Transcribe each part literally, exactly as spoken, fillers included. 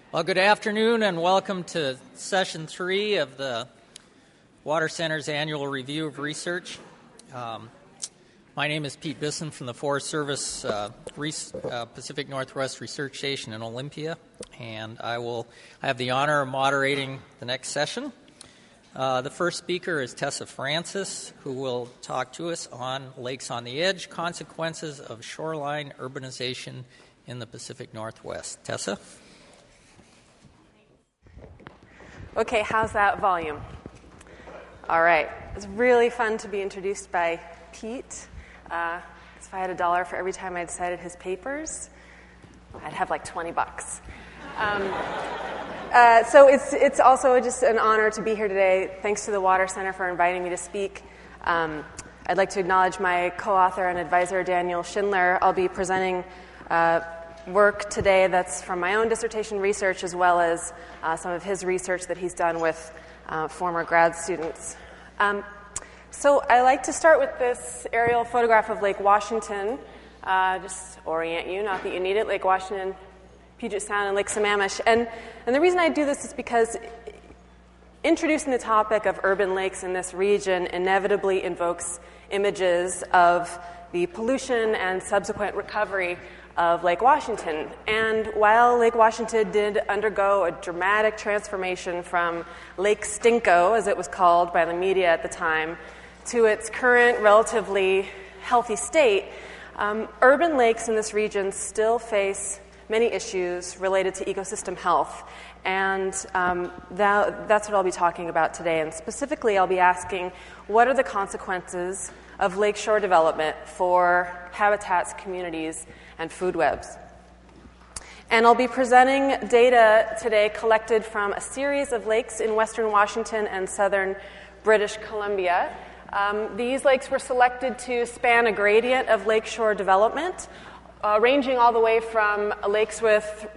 Well, good afternoon and welcome to session three of the Water Center's annual review of research. Um, my name is Pete Bisson from the Forest Service uh, Re- uh, Pacific Northwest Research Station in Olympia, and I will I have the honor of moderating the next session. Uh, the first speaker is Tessa Francis, who will talk to us on Lakes on the Edge, consequences of shoreline urbanization in the Pacific Northwest. Tessa? Okay, how's that volume? All right. It's really fun to be introduced by Pete. Uh, if I had a dollar for every time I'd cited his papers, I'd have like twenty bucks. Um, uh, so it's it's also just an honor to be here today. Thanks to the Water Center for inviting me to speak. Um, I'd like to acknowledge my co-author and advisor, Daniel Schindler. I'll be presenting uh, work today that's from my own dissertation research as well as uh, some of his research that he's done with uh, former grad students. Um, so I like to start with this aerial photograph of Lake Washington, uh, just orient you, not that you need it, Lake Washington, Puget Sound, and Lake Sammamish. And, and the reason I do this is because introducing the topic of urban lakes in this region inevitably invokes images of the pollution and subsequent recovery of Lake Washington. And while Lake Washington did undergo a dramatic transformation from Lake Stinko, as it was called by the media at the time, to its current relatively healthy state, um, urban lakes in this region still face many issues related to ecosystem health. And um, that, that's what I'll be talking about today. And specifically, I'll be asking, what are the consequences of lakeshore development for habitats, communities, and food webs? And I'll be presenting data today collected from a series of lakes in western Washington and southern British Columbia. Um, these lakes were selected to span a gradient of lakeshore development, uh, ranging all the way from lakes with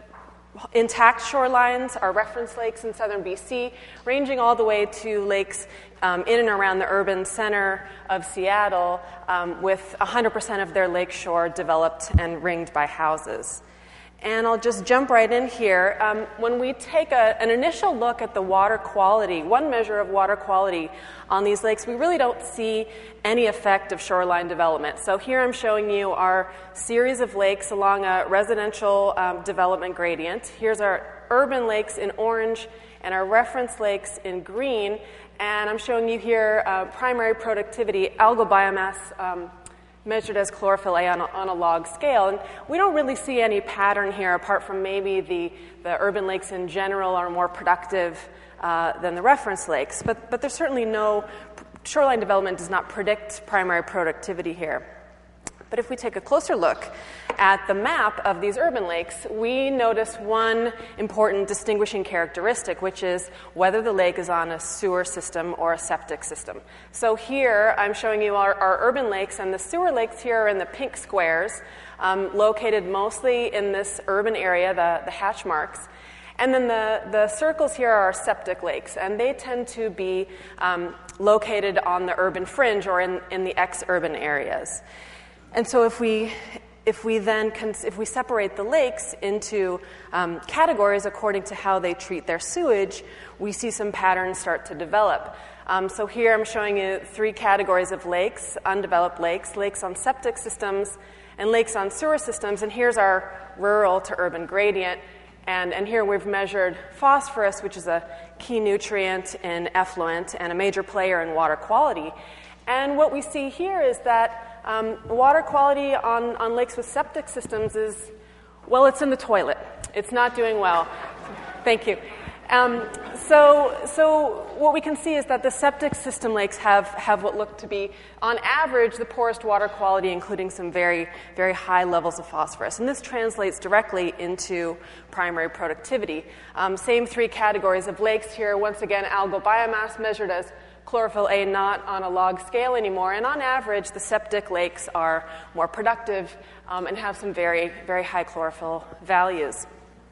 intact shorelines, our reference lakes in southern B C, ranging all the way to lakes um, in and around the urban center of Seattle um, with one hundred percent of their lakeshore developed and ringed by houses. And I'll just jump right in here. Um, when we take a, an initial look at the water quality, one measure of water quality on these lakes, we really don't see any effect of shoreline development. So here I'm showing you our series of lakes along a residential um, development gradient. Here's our urban lakes in orange and our reference lakes in green. And I'm showing you here uh, primary productivity, algal biomass um, measured as chlorophyll A on a, on a log scale. And we don't really see any pattern here apart from maybe the, the urban lakes in general are more productive uh, than the reference lakes. But, but there's certainly no, shoreline development does not predict primary productivity here. But if we take a closer look at the map of these urban lakes, we notice one important distinguishing characteristic, which is whether the lake is on a sewer system or a septic system. So here I'm showing you our, our urban lakes, and the sewer lakes here are in the pink squares, um, located mostly in this urban area, the, the hatch marks. And then the, the circles here are our septic lakes, and they tend to be um, located on the urban fringe or in, in the ex-urban areas. And so if we if we then cons- if we separate the lakes into um, categories according to how they treat their sewage, we see some patterns start to develop. Um, so here I'm showing you three categories of lakes: undeveloped lakes, lakes on septic systems, and lakes on sewer systems. And here's our rural to urban gradient. And, and here we've measured phosphorus, which is a key nutrient in effluent and a major player in water quality. And what we see here is that Um, water quality on, on lakes with septic systems is, well, it's in the toilet. It's not doing well. Thank you. Um, so, so what we can see is that the septic system lakes have, have what look to be, on average, the poorest water quality, including some very, very high levels of phosphorus. And this translates directly into primary productivity. Um, same three categories of lakes here. Once again, algal biomass measured as chlorophyll A not on a log scale anymore. And on average, the septic lakes are more productive um, and have some very, very high chlorophyll values.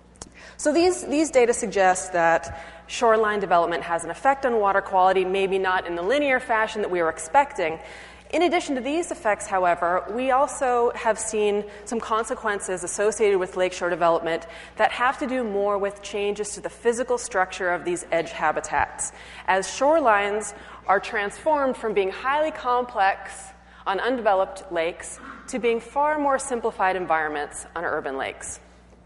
So these, these data suggest that shoreline development has an effect on water quality, maybe not in the linear fashion that we were expecting. In addition to these effects, however, we also have seen some consequences associated with lakeshore development that have to do more with changes to the physical structure of these edge habitats, as shorelines are transformed from being highly complex on undeveloped lakes to being far more simplified environments on urban lakes.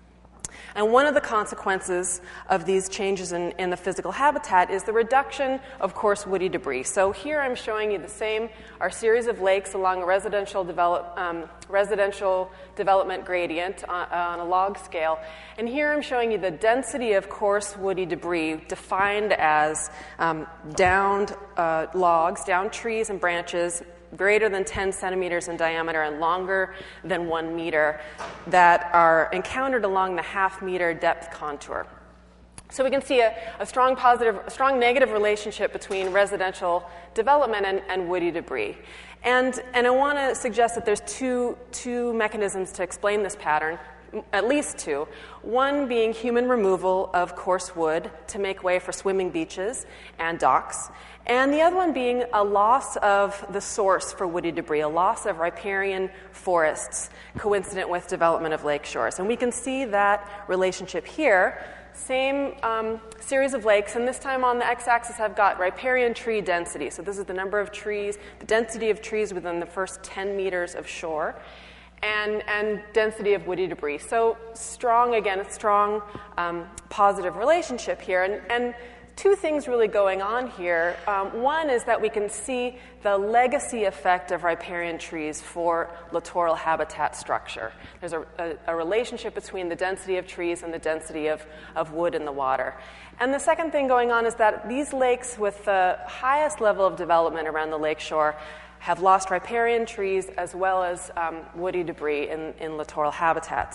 And one of the consequences of these changes in, in the physical habitat is the reduction of coarse woody debris. So here I'm showing you the same, our series of lakes along a residential, develop, um, residential development gradient on, on a log scale. And here I'm showing you the density of coarse woody debris defined as um, downed uh, logs, downed trees and branches greater than ten centimeters in diameter and longer than one meter that are encountered along the half-meter depth contour. So we can see a, a strong positive, a strong negative relationship between residential development and, and woody debris. And, and I want to suggest that there's two, two mechanisms to explain this pattern, at least two. One being human removal of coarse wood to make way for swimming beaches and docks, and the other one being a loss of the source for woody debris, a loss of riparian forests coincident with development of lake shores. And we can see that relationship here. Same um, series of lakes, and this time on the x-axis I've got riparian tree density. So this is the number of trees, the density of trees within the first ten meters of shore, and, and density of woody debris. So strong, again, a strong um, positive relationship here. And, and two things really going on here. Um, one is that we can see the legacy effect of riparian trees for littoral habitat structure. There's a, a, a relationship between the density of trees and the density of, of wood in the water. And the second thing going on is that these lakes with the highest level of development around the lakeshore have lost riparian trees as well as um, woody debris in, in littoral habitats.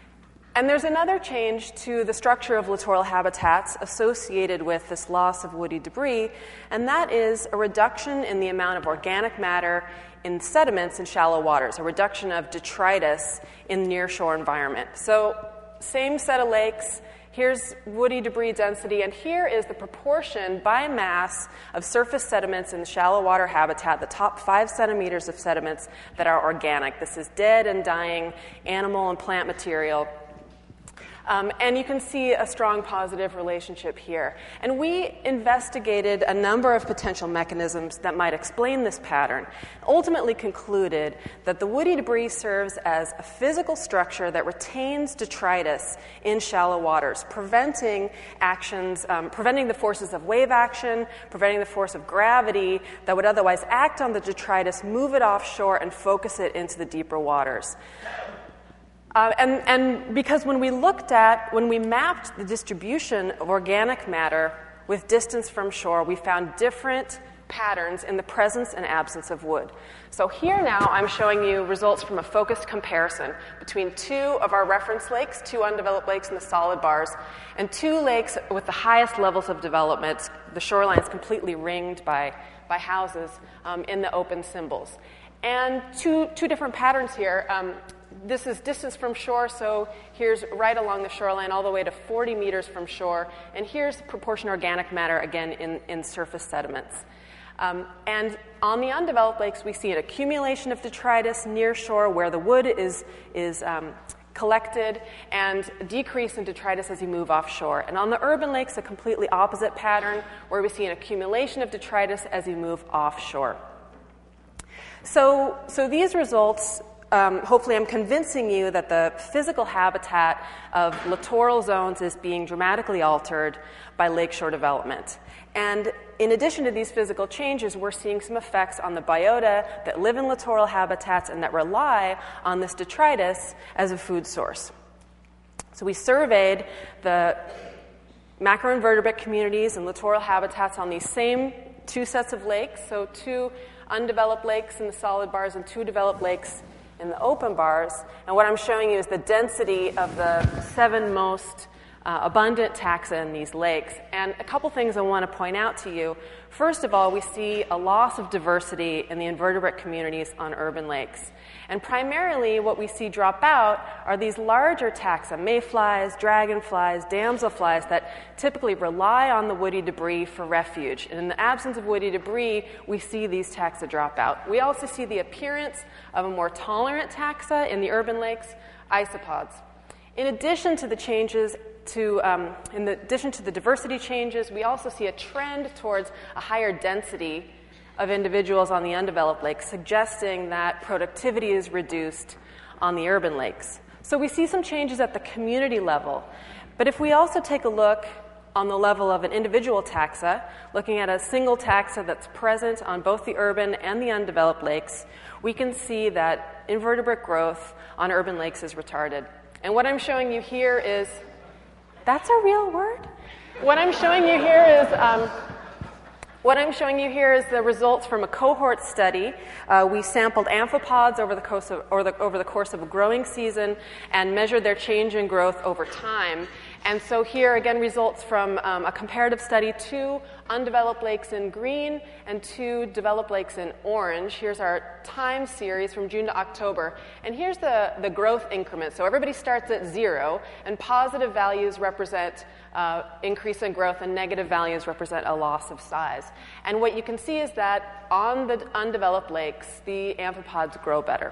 And there's another change to the structure of littoral habitats associated with this loss of woody debris, and that is a reduction in the amount of organic matter in sediments in shallow waters, a reduction of detritus in nearshore environment. So same set of lakes, here's woody debris density, and here is the proportion by mass of surface sediments in the shallow water habitat, the top five centimeters of sediments that are organic. This is dead and dying animal and plant material. Um, and you can see a strong positive relationship here. And we investigated a number of potential mechanisms that might explain this pattern, ultimately concluded that the woody debris serves as a physical structure that retains detritus in shallow waters, preventing actions, um, preventing the forces of wave action, preventing the force of gravity that would otherwise act on the detritus, move it offshore, and focus it into the deeper waters. Uh, and, and because when we looked at, when we mapped the distribution of organic matter with distance from shore, we found different patterns in the presence and absence of wood. So here now I'm showing you results from a focused comparison between two of our reference lakes, two undeveloped lakes in the solid bars, and two lakes with the highest levels of development, the shorelines completely ringed by, by houses um, in the open symbols. And two, two different patterns here. Um, This is distance from shore, so here's right along the shoreline all the way to forty meters from shore, and here's proportion organic matter, again, in, in surface sediments. Um, and on the undeveloped lakes, we see an accumulation of detritus near shore where the wood is, is um, collected, and a decrease in detritus as you move offshore. And on the urban lakes, a completely opposite pattern where we see an accumulation of detritus as you move offshore. So, so these results... Um, hopefully I'm convincing you that the physical habitat of littoral zones is being dramatically altered by lakeshore development. And in addition to these physical changes, we're seeing some effects on the biota that live in littoral habitats and that rely on this detritus as a food source. So we surveyed the macroinvertebrate communities and littoral habitats on these same two sets of lakes, so two undeveloped lakes in the solid bars and two developed lakes in the open bars. And what I'm showing you is the density of the seven most uh, abundant taxa in these lakes. And a couple things I want to point out to you. First of all, we see a loss of diversity in the invertebrate communities on urban lakes. And primarily what we see drop out are these larger taxa, mayflies, dragonflies, damselflies, that typically rely on the woody debris for refuge. And in the absence of woody debris, we see these taxa drop out. We also see the appearance of a more tolerant taxa in the urban lakes, isopods. In addition to the changes to, um, in the addition to the diversity changes, we also see a trend towards a higher density of individuals on the undeveloped lakes, suggesting that productivity is reduced on the urban lakes. So we see some changes at the community level. But if we also take a look on the level of an individual taxa, looking at a single taxa that's present on both the urban and the undeveloped lakes, we can see that invertebrate growth on urban lakes is retarded. And what I'm showing you here is, that's a real word? What I'm showing you here is, um, what I'm showing you here is the results from a cohort study. Uh, we sampled amphipods over the, course of, or the, over the course of a growing season and measured their change in growth over time. And so here, again, results from um, a comparative study, two undeveloped lakes in green and two developed lakes in orange. Here's our time series from June to October. And here's the, the growth increment. So everybody starts at zero, and positive values represent uh, increase in growth, and negative values represent a loss of size. And what you can see is that on the undeveloped lakes, the amphipods grow better.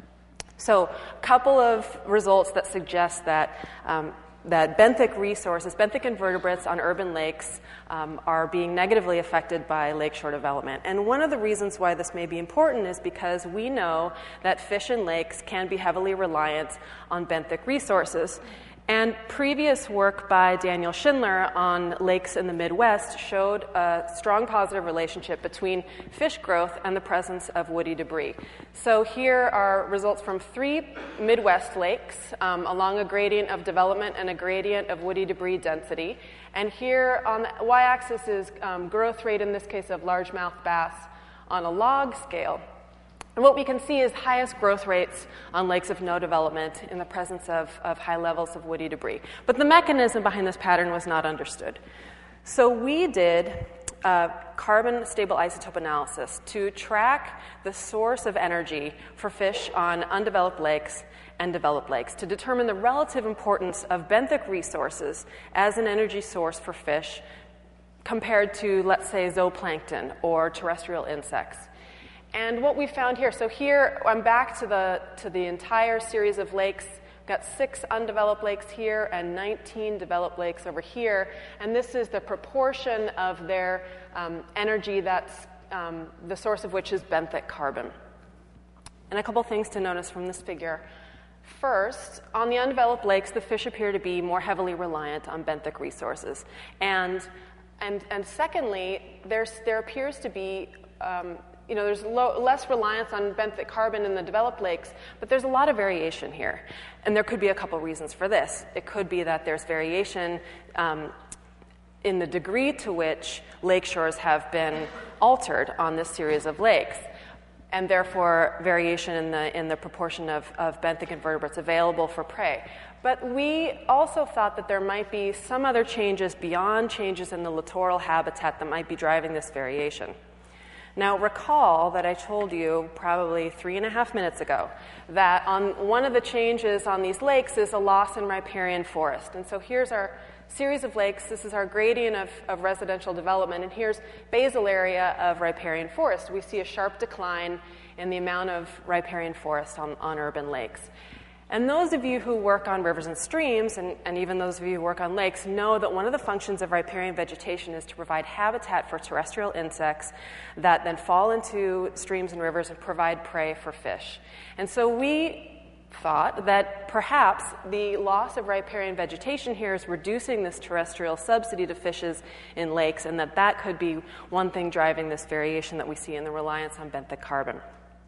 So a couple of results that suggest that um, that benthic resources, benthic invertebrates on urban lakes um, are being negatively affected by lakeshore development. And one of the reasons why this may be important is because we know that fish in lakes can be heavily reliant on benthic resources. And previous work by Daniel Schindler on lakes in the Midwest showed a strong positive relationship between fish growth and the presence of woody debris. So here are results from three Midwest lakes um, along a gradient of development and a gradient of woody debris density. And here on the y-axis is um, growth rate, in this case of largemouth bass, on a log scale. And what we can see is highest growth rates on lakes of no development in the presence of, of high levels of woody debris. But the mechanism behind this pattern was not understood. So we did a carbon stable isotope analysis to track the source of energy for fish on undeveloped lakes and developed lakes to determine the relative importance of benthic resources as an energy source for fish compared to, let's say, zooplankton or terrestrial insects. And what we found here, so here I'm back to the to the entire series of lakes. We've got six undeveloped lakes here and nineteen developed lakes over here. And this is the proportion of their um, energy that's um, the source of which is benthic carbon. And a couple things to notice from this figure. First, on the undeveloped lakes, the fish appear to be more heavily reliant on benthic resources. And and and secondly, there's there appears to be um, You know, there's low, less reliance on benthic carbon in the developed lakes, but there's a lot of variation here. And there could be a couple reasons for this. It could be that there's variation um, in the degree to which lake shores have been altered on this series of lakes, and therefore variation in the, in the proportion of, of benthic invertebrates available for prey. But we also thought that there might be some other changes beyond changes in the littoral habitat that might be driving this variation. Now, recall that I told you probably three and a half minutes ago that on one of the changes on these lakes is a loss in riparian forest. And so here's our series of lakes. This is our gradient of, of residential development. And here's basal area of riparian forest. We see a sharp decline in the amount of riparian forest on, on urban lakes. And those of you who work on rivers and streams, and, and even those of you who work on lakes, know that one of the functions of riparian vegetation is to provide habitat for terrestrial insects that then fall into streams and rivers and provide prey for fish. And so we thought that perhaps the loss of riparian vegetation here is reducing this terrestrial subsidy to fishes in lakes, and that that could be one thing driving this variation that we see in the reliance on benthic carbon.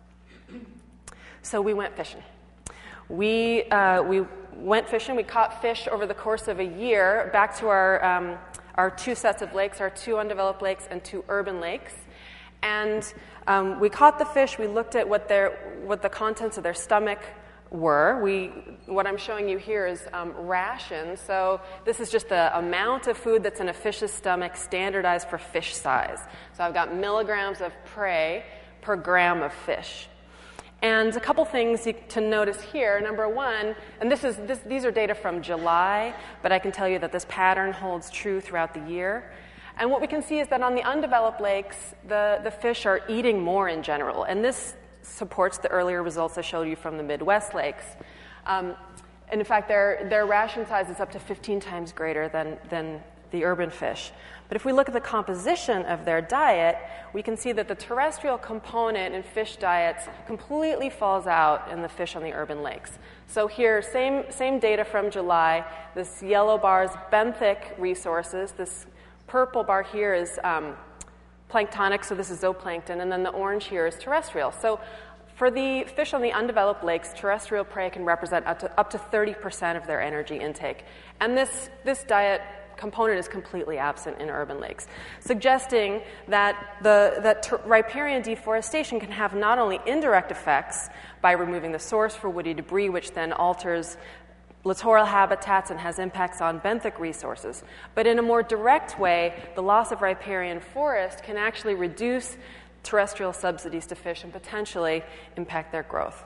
So we went fishing. We uh, we went fishing. We caught fish over the course of a year back to our um, our two sets of lakes, our two undeveloped lakes and two urban lakes. And um, we caught the fish. We looked at what their what the contents of their stomach were. We, what I'm showing you here is um, rations. So this is just the amount of food that's in a fish's stomach standardized for fish size. So I've got milligrams of prey per gram of fish. And a couple things you, to notice here. Number one, and this is this, these are data from July, but I can tell you that this pattern holds true throughout the year. And what we can see is that on the undeveloped lakes, the, the fish are eating more in general. And this supports the earlier results I showed you from the Midwest lakes. Um, and in fact, their, their ration size is up to fifteen times greater than, than the urban fish. But if we look at the composition of their diet, we can see that the terrestrial component in fish diets completely falls out in the fish on the urban lakes. So here, same, same data from July. This yellow bar is benthic resources. This purple bar here is um, planktonic, so this is zooplankton, and then the orange here is terrestrial. So for the fish on the undeveloped lakes, terrestrial prey can represent up to, up to thirty percent of their energy intake. And this, this diet component is completely absent in urban lakes, suggesting that the that ter- riparian deforestation can have not only indirect effects by removing the source for woody debris, which then alters littoral habitats and has impacts on benthic resources, but in a more direct way, the loss of riparian forest can actually reduce terrestrial subsidies to fish and potentially impact their growth.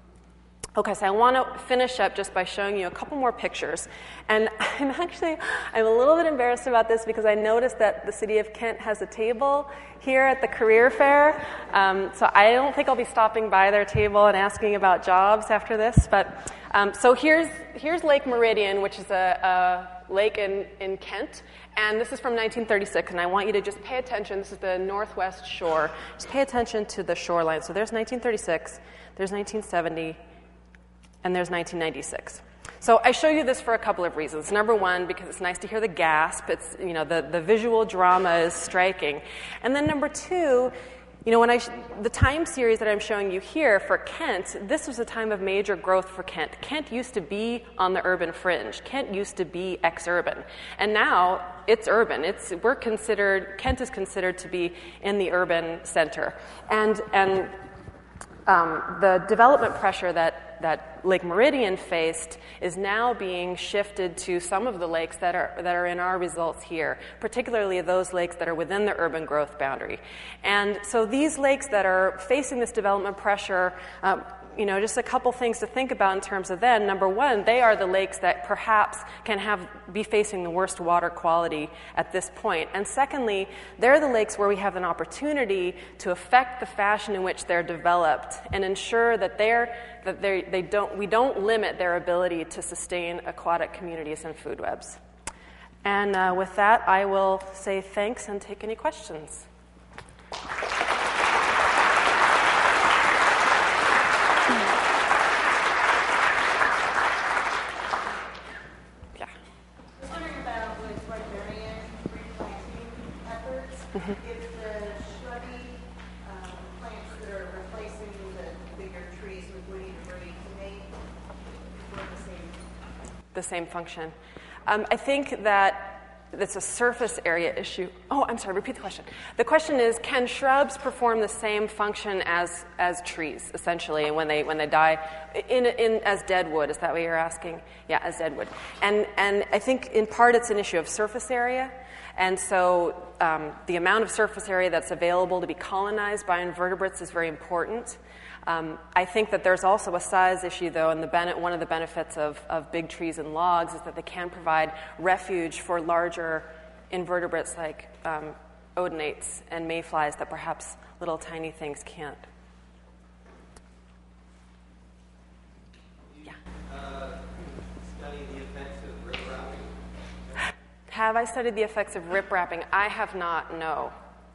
Okay, so I want to finish up just by showing you a couple more pictures. And I'm actually, I'm a little bit embarrassed about this because I noticed that the city of Kent has a table here at the career fair. Um, so I don't think I'll be stopping by their table and asking about jobs after this. But um, so here's here's Lake Meridian, which is a, a lake in, in Kent. And this is from nineteen thirty-six, and I want you to just pay attention. This is the northwest shore. Just pay attention to the shoreline. So there's nineteen thirty-six, there's nineteen seventy, and there's nineteen ninety-six. So I show you this for a couple of reasons. Number one, because it's nice to hear the gasp. It's, you know, the, the visual drama is striking. And then number two, you know, when I sh- the time series that I'm showing you here for Kent, this was a time of major growth for Kent. Kent used to be on the urban fringe. Kent used to be ex-urban. And now it's urban. It's we're considered Kent is considered to be in the urban center. And and um, the development pressure that that Lake Meridian faced is now being shifted to some of the lakes that are that are in our results here, particularly those lakes that are within the urban growth boundary. And so these lakes that are facing this development pressure, um, you know, just a couple things to think about in terms of then. Number one, they are the lakes that perhaps can have be facing the worst water quality at this point. And secondly, they're the lakes where we have an opportunity to affect the fashion in which they're developed and ensure that they're that they they don't we don't limit their ability to sustain aquatic communities and food webs. And uh, with that, I will say thanks and take any questions. Mm-hmm. If the shrubby um, plants that are replacing the bigger trees with woody debris, can they perform the same? The same function. Um, I think that it's a surface area issue. Oh, I'm sorry, repeat the question. The question is, can shrubs perform the same function as as trees, essentially, when they when they die in in as dead wood? Is that what you're asking? Yeah, as dead wood. And and I think in part it's an issue of surface area. And so um, the amount of surface area that's available to be colonized by invertebrates is very important. Um, I think that there's also a size issue, though, and the ben- one of the benefits of, of big trees and logs is that they can provide refuge for larger invertebrates like um, odonates and mayflies that perhaps little tiny things can't. Yeah. Uh, study the effects of riprapping. Have I studied the effects of riprapping? I have not, no.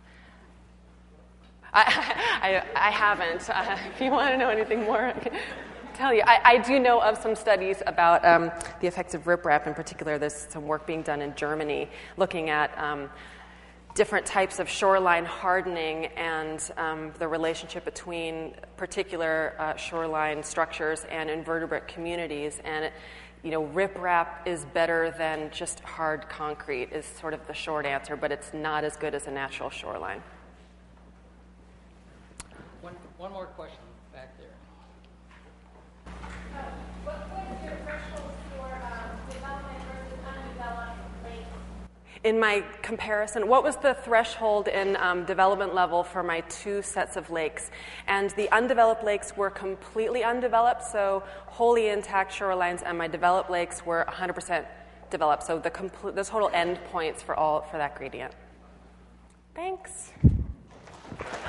I, I, I haven't. Uh, if you want to know anything more, I can tell you. I, I do know of some studies about um, the effects of riprap. In particular, there's some work being done in Germany looking at um, different types of shoreline hardening and um, the relationship between particular uh, shoreline structures and invertebrate communities. And it, you know, riprap is better than just hard concrete is sort of the short answer, but it's not as good as a natural shoreline. One, one more question back there. in my comparison, what was the threshold in um, development level for my two sets of lakes? And the undeveloped lakes were completely undeveloped, so wholly intact shorelines, and my developed lakes were one hundred percent developed. So the, compl- the total end points for all for that gradient. Thanks.